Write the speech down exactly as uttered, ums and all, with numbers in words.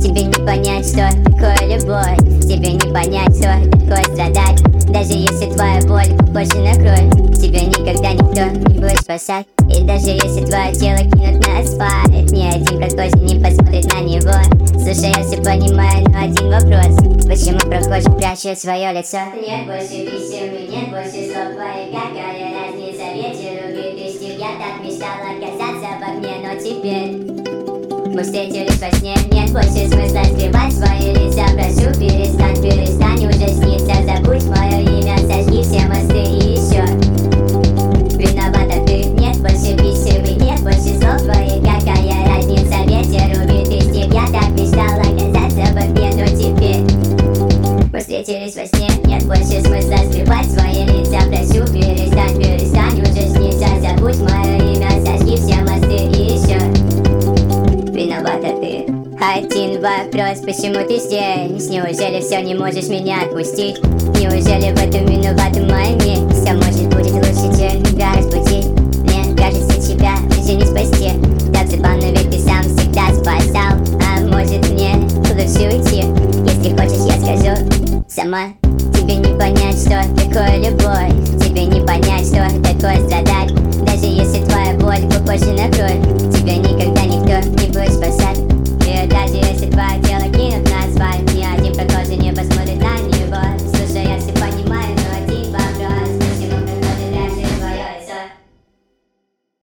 Тебе не понять, что такое любовь. Тебе не понять, что такое страдать. Даже если твоя боль похожа на кровь, тебя никогда никто не будет спасать. И даже если твое тело кинут на асфальт, ни один прохожий не посмотрит на него. Слушай, я все понимаю, но один вопрос: почему прохожий прячет свое лицо? Нет больше писем и нет больше слов твоих. Какая разница, ветер убит и стих. Я так мечтала оказаться в огне, но теперь мы встретились во сне. Нет больше смысла скрывать свои лица. Прошу, перестань, перестань уже сниться. Забудь мое имя, сожги все мосты и еще виновата ты. Нет больше писем и нет больше слов твоих. Какая разница, ветер убит и стих. Я так мечтала оказаться в огне, но теперь мы встретились во сне. Нет больше смысла скрывать свои лица. Прошу, перестань, перестань уже сниться. Забудь мое имя, сожги все мосты и еще виновата ты. Один вопрос: почему ты здесь? Неужели все не можешь меня отпустить? Неужели в этом виновата моя месть? Все может будет лучше, чем тебя разбудить. Мне кажется, тебя уже не спасти. Так забавно, ведь ты сам всегда спасал. А может мне лучше уйти? Если хочешь, я скажу сама. Тебе не понять, что такое любовь. Тебе не понять, что такое страдать. Даже если твоя боль похожа на кровь,